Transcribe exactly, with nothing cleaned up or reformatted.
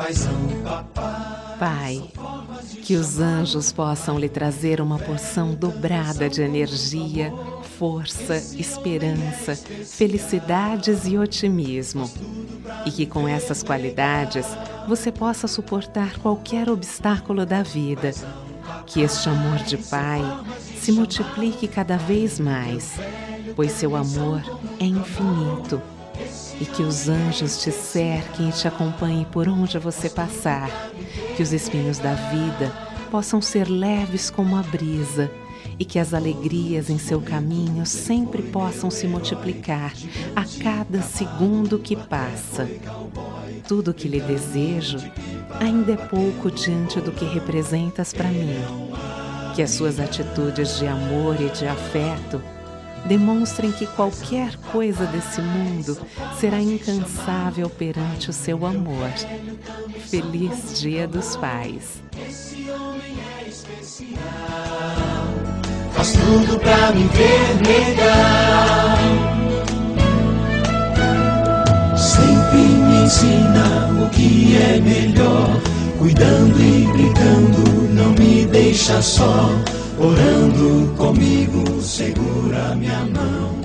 Pai, que os anjos possam lhe trazer uma porção dobrada de energia, força, esperança, felicidades e otimismo. E que com essas qualidades você possa suportar qualquer obstáculo da vida. Que este amor de Pai se multiplique cada vez mais, pois seu amor é infinito. E que os anjos te cerquem e te acompanhem por onde você passar. Que os espinhos da vida possam ser leves como a brisa e que as alegrias em seu caminho sempre possam se multiplicar a cada segundo que passa. Tudo o que lhe desejo ainda é pouco diante do que representas para mim. Que as suas atitudes de amor e de afeto demonstrem que qualquer coisa desse mundo será incansável perante o seu amor. Feliz Dia dos Pais. Esse homem é especial, faz tudo pra me ver legal. Sempre me ensina o que é melhor, cuidando e brincando, não me deixa só. Orando comigo, segura minha mão.